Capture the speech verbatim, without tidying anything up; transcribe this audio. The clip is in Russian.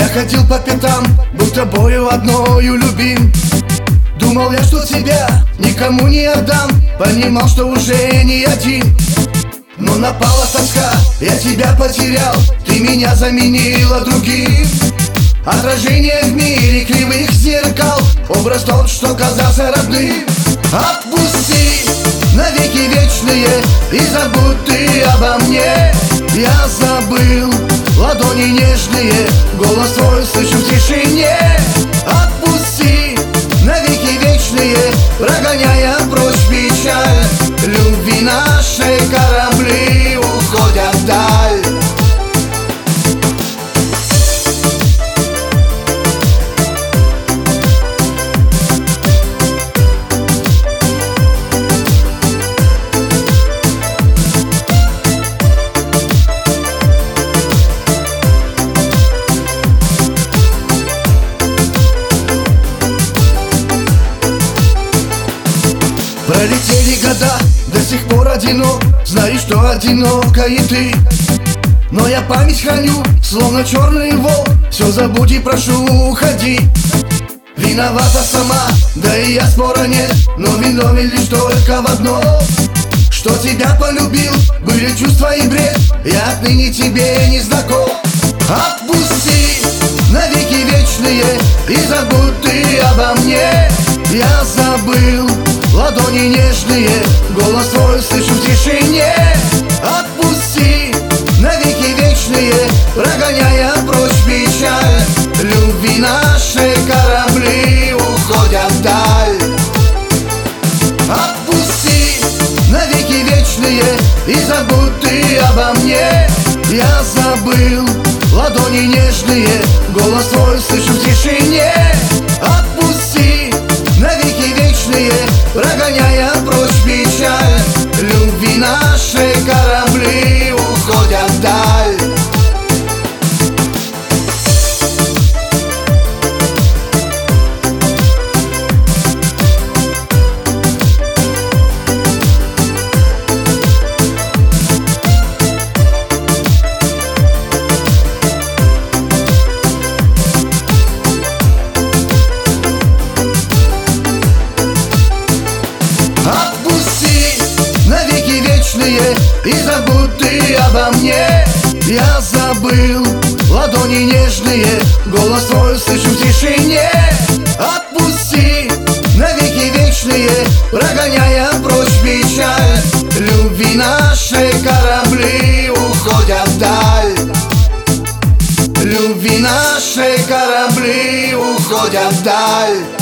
ходил по пятам, был тобою одною любим. Думал я, что тебя никому не отдам, понимал, что уже не один. Но напала тоска, я тебя потерял, ты меня заменила другим. Отражение в мире кривых зеркал, образ тот, что казался родным. Отпусти навеки вечные и забудь ты обо мне. Я забыл ладони нежные, голос твой слышу в тишине. Отпусти навеки вечные, прогоняя прочь печаль. Любви нашей корабли уходят вдаль. Пролетели года, до сих пор одинок, знаю, что одинока и ты. Но я память храню, словно черный волк, все забудь и прошу, уходи. Виновата сама, да и я спора нет, но виновен лишь только в одном, что тебя полюбил, были чувства и бред, я отныне тебе не знаком. Отпусти навеки вечные и забудь ты обо мне. Я забыл ладони нежные, голос твой слышу в тишине. Отпусти навеки вечные, прогоняя прочь печаль. Любви нашей корабли уходят вдаль. Отпусти навеки вечные и забудь ты обо мне. Я забыл ладони нежные, голос твой слышу в тишине. Отпусти навеки вечные, прогоняя прочь печаль. Любви нашей корабли уходят вдаль. Отпусти навеки вечные и забудь ты обо мне. Я забыл ладони нежные, голос твой слышу в тишине. Отпусти навеки вечные, прогоняя прочь печаль. Любви нашей корабли уходят вдаль. Любви нашей корабли уходят вдаль.